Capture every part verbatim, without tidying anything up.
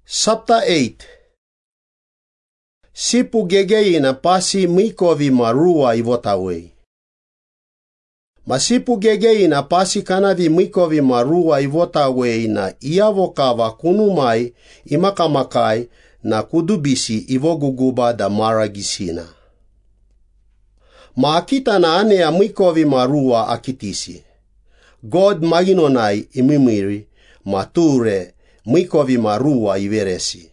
Chapter eight. Sipu gegeina pasi mikovi marua ivotawei. Masipu gegeina pasi kanavi mikovi marua ivotawei na iavokava kunumai imakamakai na kudubisi ivoguguba da maragisina. Maakita na ane ya mikovi marua akitisi. God maginonai imimiri mature mikovi marua iveresi.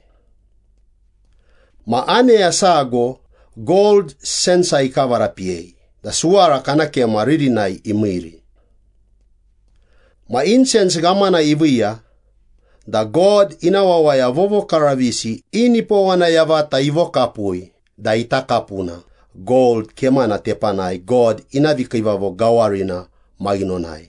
Ma ane ya sago gold sensa ikavarapiei. Da suara kanake maririnai imiri. Ma incense gamana ivia. Da God inawawaya vovo karavisi inipo wana yavata ivokapui. Da itakapuna. Gold kemana tepanai. God inavikivavo gawarina maginonai.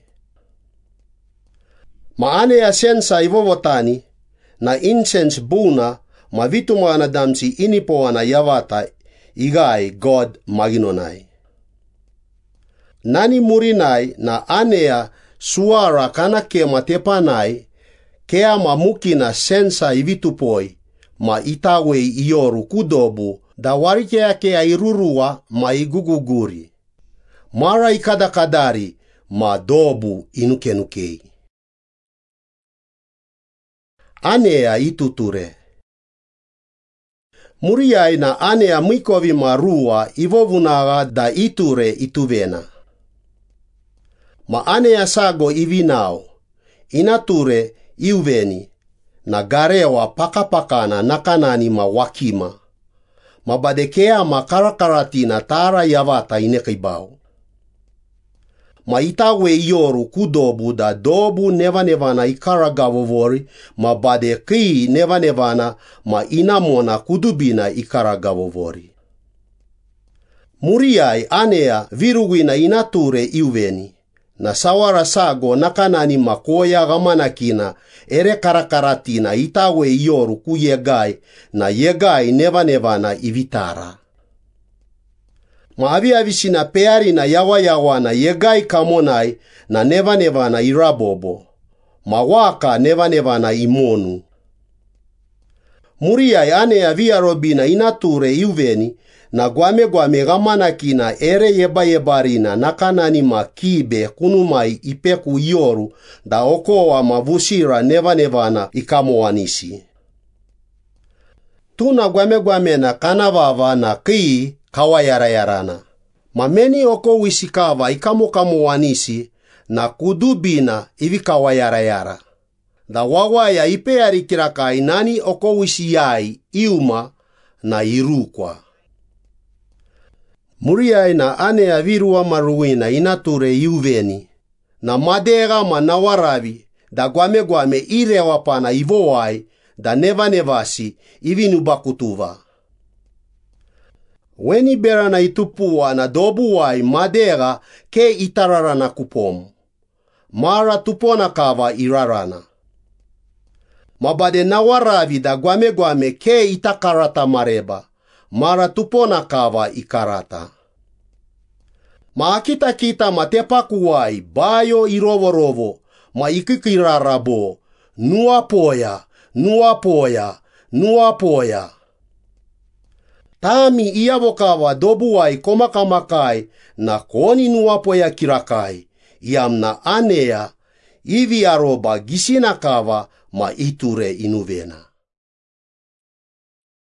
Ma ane ya sensa ivovotani. Na incense buna ma vituma anadamsi inipo wana yavata igai God maginonai. Nani murinai na anea suara kanake matepanai kea mamukina sensa ivitupoi ma itawe ioru kudobu da warikea kea irurua ma iguguguri. Mara ikadakadari ma dobu inukenukei. Anea ituture. Muriai na anea mikovi marua ivovunaga da iture ituvena. Ma anea sago ivinao, inature iuveni, na garewa pakapakana nakanani ma wakima. Ma badekea ma karakaratina tara yavata inekibao. Ma itawe ioru kudobu da dobu nevanevana ikaragavovori, ma badeki nevanevana ma inamona kudubina ikaragavovori. Muriai anea viruguina inature iuveni, na sawara sago nakanani makoya gamanakina ere karakaratina itawe ioru ku yegai, na yegai nevanevana ivitara. Ma aviavisina peari na yawa yawa na yegai kamonai na neva neva na irabobo. Ma waka neva neva na imonu. Muriai ane avia robina inature iuveni na guame guame gamanakina ere yeba yebarina nakanani ma kibe kunumai ipeku ioru da okoa mavusira neva neva na ikamoanisi. Tuna guame guame na kanavava na kii kawayarayarana. Mameni oko wisikava ikamokamo wanisi na kudubina ivi kawayarayara. Da wawaya ipeari kirakai nani oko wisiyai iuma na irukwa. Muriai na ane avirua maruina inature iuveni. Na madega manawaravi da guame guame irewapana ivowai da neva nevasi ivinubakutuva. Weni berana itupua na dobuwai madera ke itararana kupom. Mara tupona kava irarana. Mabade nawaravi da guame guame ke itakarata mareba. Mara tupona kava ikarata. Maakita kita matepakuwai bayo irovorovo ma ikikirarabo. Nuapoya, nuapoya, nuapoya. Tami iavokawa dobuwai komakamakai na koni nuapoya kirakai. Iamna anea ivi aroba gisinakava ma iture inuvena.